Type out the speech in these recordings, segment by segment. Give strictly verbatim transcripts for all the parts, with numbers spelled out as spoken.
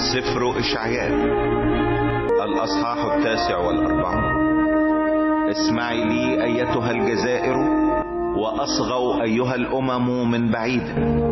سفر إشعياء الأصحاح التاسع والأربعون. اسمعي لي أيتها الجزائر، وأصغوا أيها الأمم من بعيد.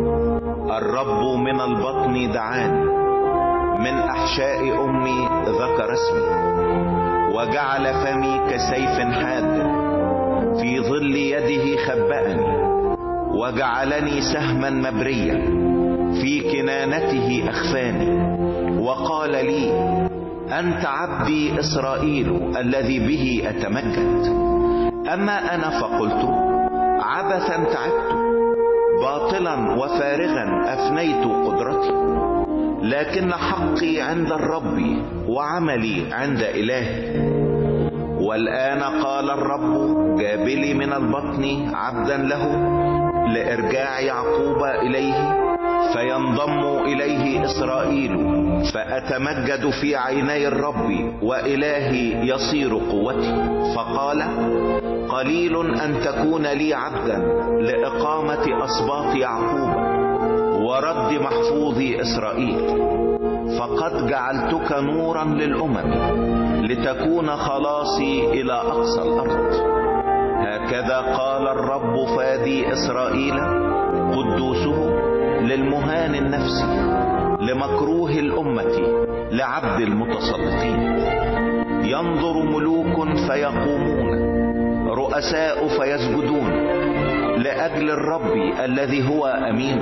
الرب من البطن دعاني، من أحشاء أمي ذكر اسمي، وجعل فمي كسيف حاد، في ظل يده خبأني، وجعلني سهما مبريا، في كنانته أخفاني، وقال لي: أنت عبدي إسرائيل الذي به أتمجد. أما أنا فقلت: عبثا تعبت، باطلا وفارغا أفنيت قدرتي، لكن حقي عند الرب وعملي عند إلهي. والآن قال الرب: جابلي من البطن عبدا له، لإرجاع يعقوب إليه، فينضم إليه إسرائيل، فأتمجد في عيني الرب، وإلهي يصير قوتي. فقال: قليل أن تكون لي عبدا لإقامة أسباط يعقوب ورد محفوظي إسرائيل، فقد جعلتك نورا للأمم، لتكون خلاصي إلى أقصى الأرض. هكذا قال الرب فادي إسرائيل قدوسه، للمهان النفس، لمكروه الأمة، لعبد المتسلطين. ينظر ملوك فيقومون، رؤساء فيسجدون، لأجل الرب الذي هو أمين،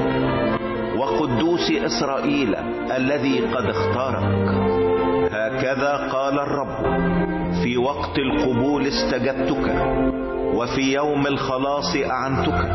وقدوس إسرائيل الذي قد اختارك. هكذا قال الرب: في وقت القبول استجبتك، وفي يوم الخلاص أعنتك،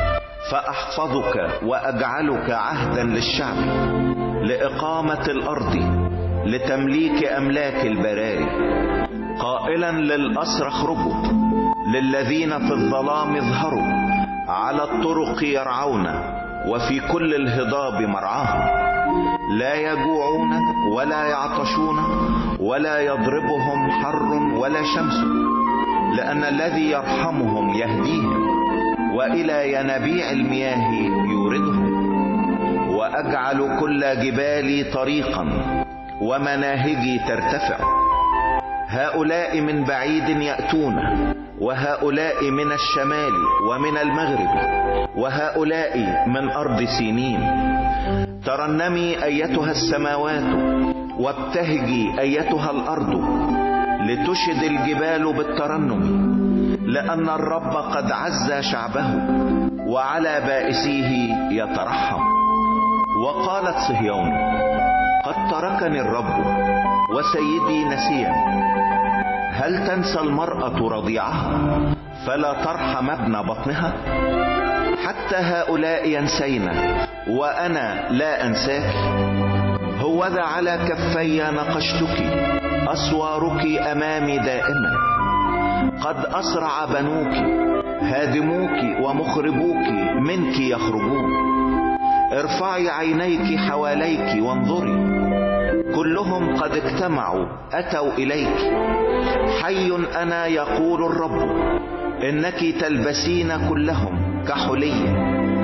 فأحفظك وأجعلك عهدا للشعب، لإقامة الأرض، لتمليك أملاك البراري، قائلا للأسرى اخرجوا، للذين في الظلام اظهروا، على الطرق يرعون، وفي كل الهضاب مرعاهم. لا يجوعون ولا يعطشون، ولا يضربهم حر ولا شمس، لأن الذي يرحمهم يهديهم، وإلى ينابيع المياه يوردهم. وأجعل كل جبالي طريقا، ومناهجي ترتفع. هؤلاء من بعيد يأتون، وهؤلاء من الشمال ومن المغرب، وهؤلاء من أرض سينين. ترنمي أيتها السماوات، وابتهجي أيتها الأرض، لتشد الجبال بالترنم، لأن الرب قد عز شعبه، وعلى بائسيه يترحم. وقالت صهيون: قد تركني الرب، وسيدي نسيني. هل تنسى المرأة رضيعها، فلا ترحم ابن بطنها؟ حتى هؤلاء ينسين، وأنا لا أنساك. هوذا على كفي نقشتك، أسوارك أمامي دائما. قد أسرع بنوك، هادموك ومخربوك منك يخرجون. ارفعي عينيك حواليك وانظري، كلهم قد اجتمعوا أتوا إليك. حي أنا يقول الرب، إنك تلبسين كلهم كحلي،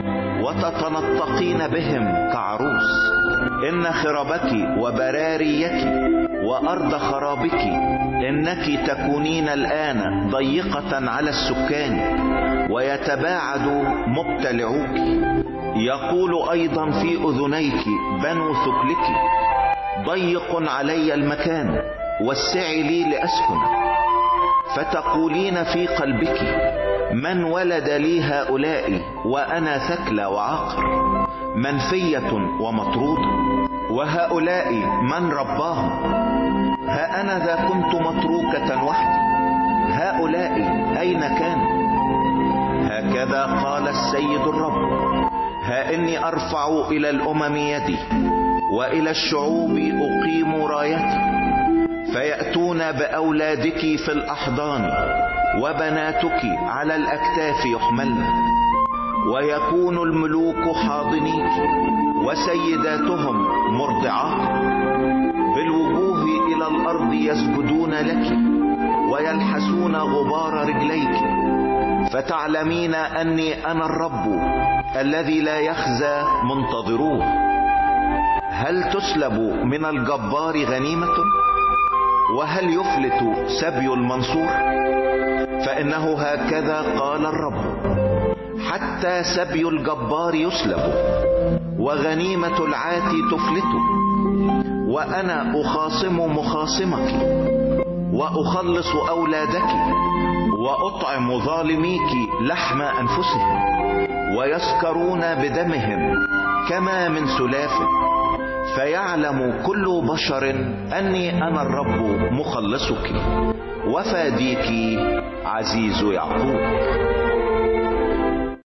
وتتنطقين بهم كعروس. إن خرابك وبراريك وأرض خرابك، إنك تكونين الآن ضيقة على السكان، ويتباعد مبتلعوك. يقول أيضا في أذنيك بنو ثكلك: ضيق علي المكان، وسعي لي لأسكن. فتقولين في قلبك: من ولد لي هؤلاء، وأنا ثكلى وعاقر، منفية ومطرودة، وهؤلاء من رباهم؟ ها أنا ذا كنت متروكة وحدي، هؤلاء أين كانوا؟ هكذا قال السيد الرب: ها إني أرفع إلى الأمم يدي، وإلى الشعوب أقيم رايتي، فيأتون بأولادك في الأحضان، وبناتك على الأكتاف يحملن. ويكون الملوك حاضنيك، وسيداتهم مرضعات. بالوجوه إلى الأرض يسجدون لك، ويلحسون غبار رجليك. فتعلمين أني أنا الرب الذي لا يخزى منتظروه. هل تسلب من الجبار غنيمة؟ وهل يفلت سبي المنصور؟ فإنه هكذا قال الرب: حتى سبي الجبار يسلب وغنيمة العاتي تفلت، وأنا أخاصم مخاصمك وأخلص أولادك وأطعم ظالميك لحم أنفسهم، ويسكرون بدمهم كما من سلاف، فيعلم كل بشر أني أنا الرب مخلصك وفاديك عزيز يعقوب.